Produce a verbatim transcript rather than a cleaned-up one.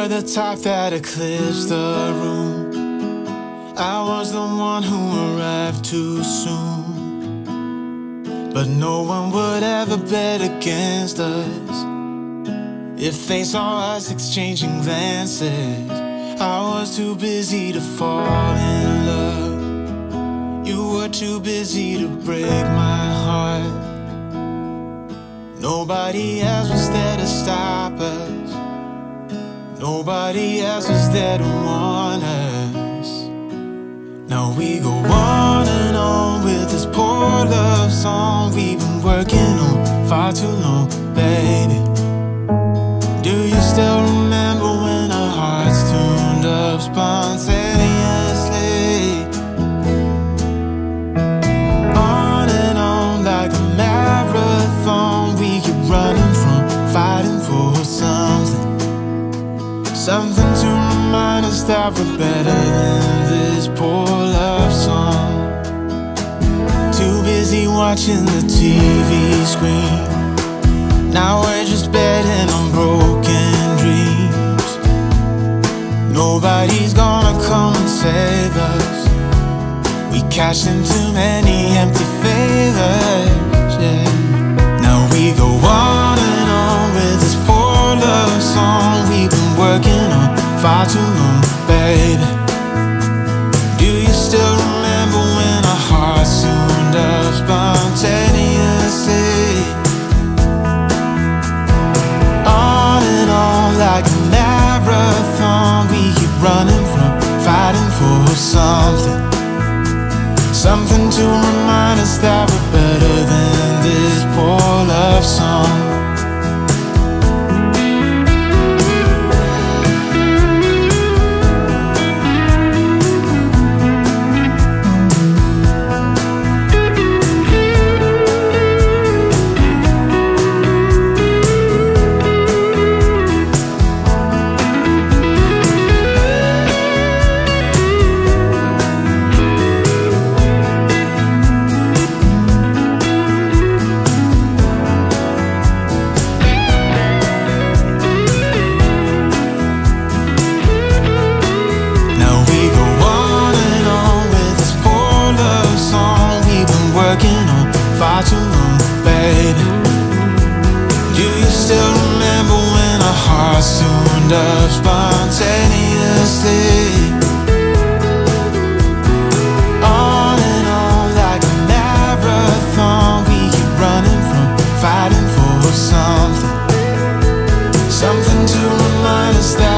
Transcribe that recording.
were the type that eclipsed the room. I was the one who arrived too soon, but no one would ever bet against us. If they saw us exchanging glances, I was too busy to fall in love. You were too busy to break my heart. Nobody else was there to stop us. Nobody else was there to warn us. Now we go on and on with this poor love song we've been working on far too long, baby. Do you still remember when our hearts tuned up spontaneously? On and on like a marathon, we keep running from fighting for something. Something to remind us that we're better than this poor love song. Too busy watching the T V screen. Now we're just betting on broken dreams. Nobody's gonna come and save us. We cashed in too many empty favors, yeah. Now we go on and on with this poor love song we've been working on far too long, baby. Do you still remember when our hearts tuned up spontaneously? On and on like a marathon, we keep running from fighting for something. Something to remind us that we're better than this poor love song. Far too long, baby. Do you still remember when our hearts tuned up spontaneously? On and on like a marathon, we keep running from fighting for something. Something to remind us that